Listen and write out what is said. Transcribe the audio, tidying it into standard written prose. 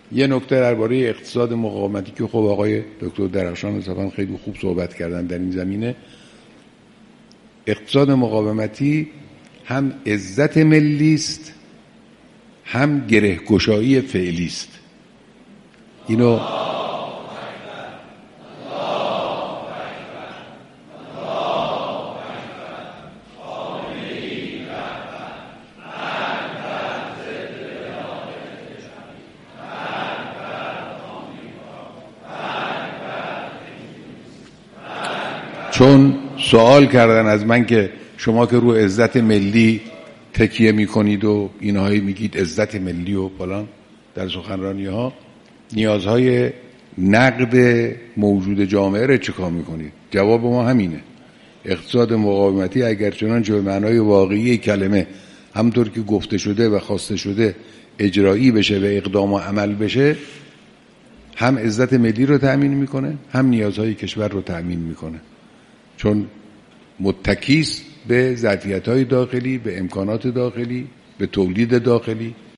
یه نکته درباره اقتصاد مقاومتی که خب آقای دکتر درخشان انصافا خیلی خوب صحبت کردن در این زمینه. اقتصاد مقاومتی هم عزت ملی است، هم گره‌گشایی فعلی است. اینو چون سوال کردن از من که شما که رو عزت ملی تکیه میکنید و اینهایی میگید عزت ملی و فلان در سخنرانی ها، نیازهای نقد موجود جامعه رو چیکار میکنید؟ جواب ما همینه. اقتصاد مقاومتی اگر چنانچه به معنای واقعی کلمه همطور که گفته شده و خواسته شده اجرایی بشه و اقدام و عمل بشه، هم عزت ملی رو تأمین میکنه، هم نیازهای کشور رو تأمین میکنه، چون متکیست به ظرفیت‌های داخلی، به امکانات داخلی، به تولید داخلی.